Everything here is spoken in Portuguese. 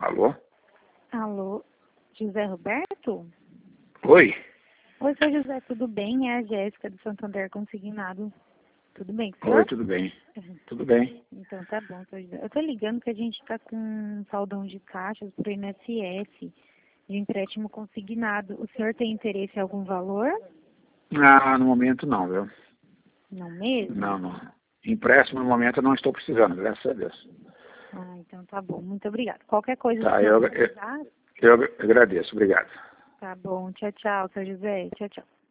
Alô? Alô, José Roberto? Oi? Oi, seu José, tudo bem? É a Jéssica do Santander Consignado. Tudo bem com o Oi, senhor? tudo bem? Tudo bem. Então tá bom, seu José. Eu tô ligando que a gente tá com um saldão de caixas pro INSS de empréstimo consignado. O senhor tem interesse em algum valor? Ah, no momento não, viu? Não mesmo? Não. Empréstimo no momento eu não estou precisando, graças a Deus. Ah, então tá bom. Muito obrigada. Qualquer coisa que o Tá, senhor precisar, eu agradeço, obrigado. tá bom. Tchau, tchau, seu José. Tchau, tchau.